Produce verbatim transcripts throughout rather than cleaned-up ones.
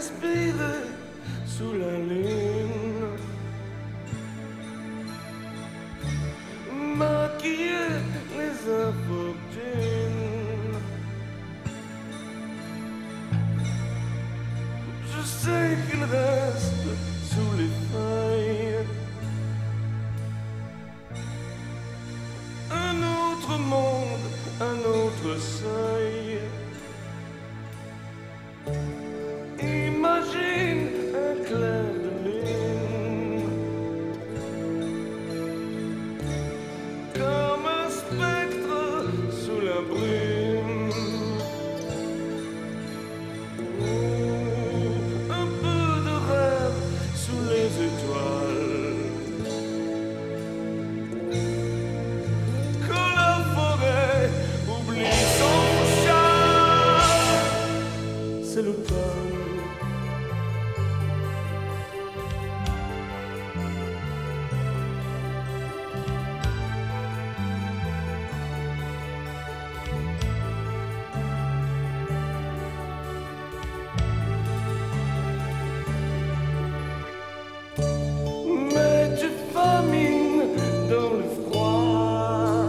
respirer sous la lune, maquiller les infortunes. Je sais qu'il reste sous les feuilles un autre monde, un autre seuil. Imagine un clair de lune, comme un spectre sous la brume. Un peu de rêve sous les étoiles, quand la forêt oublie son chat. C'est l'automne. Mais tu famines dans le froid,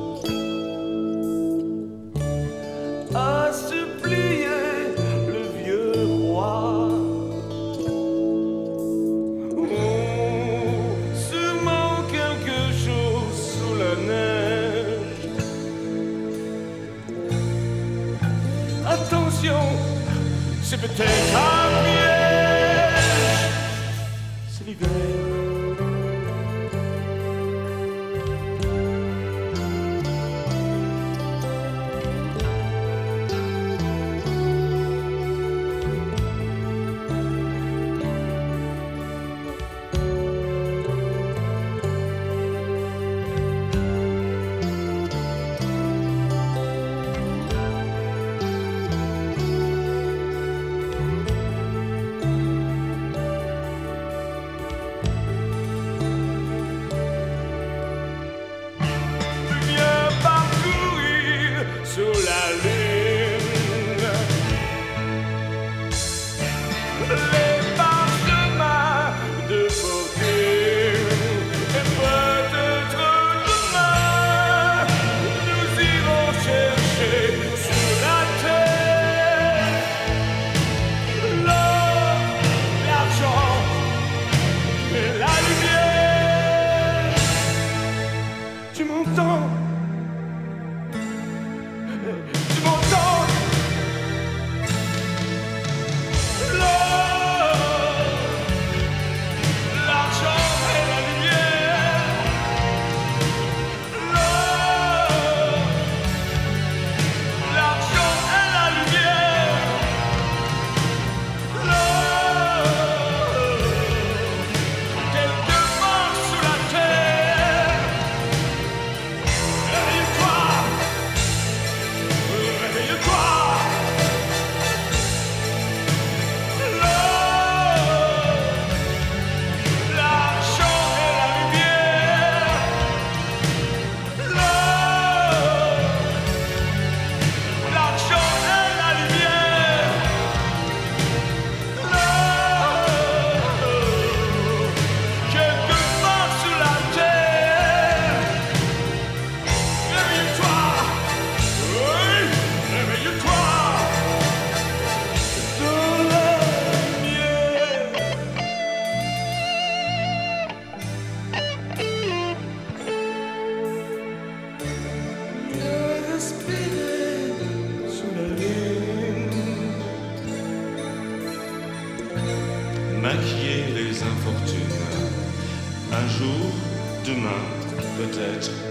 à supplier le vieux roi. Oh, sûrement quelque chose sous la neige. Attention, c'est peut-être un piège. C'est l'hiver. Viens parcourir sous la lune les parchemins de fortune, et peut-être demain nous irons chercher sur la terre l'or, l'argent et la lumière. Tu m'entends? Tu m'entends? L'or, l'argent et la lumière. L'or, l'argent et la lumière. L'or, quelque part sous la terre. Réveille-toi, réveille-toi. L'or, l'argent et la lumière. L'or, l'argent et la lumière. L'or, quelque part sous la terre. Réveille-toi, oui, réveille-toi. Dans la lumière. Viens respirer sous la lune, Maquiller les infortunes. Un jour, demain, peut-être.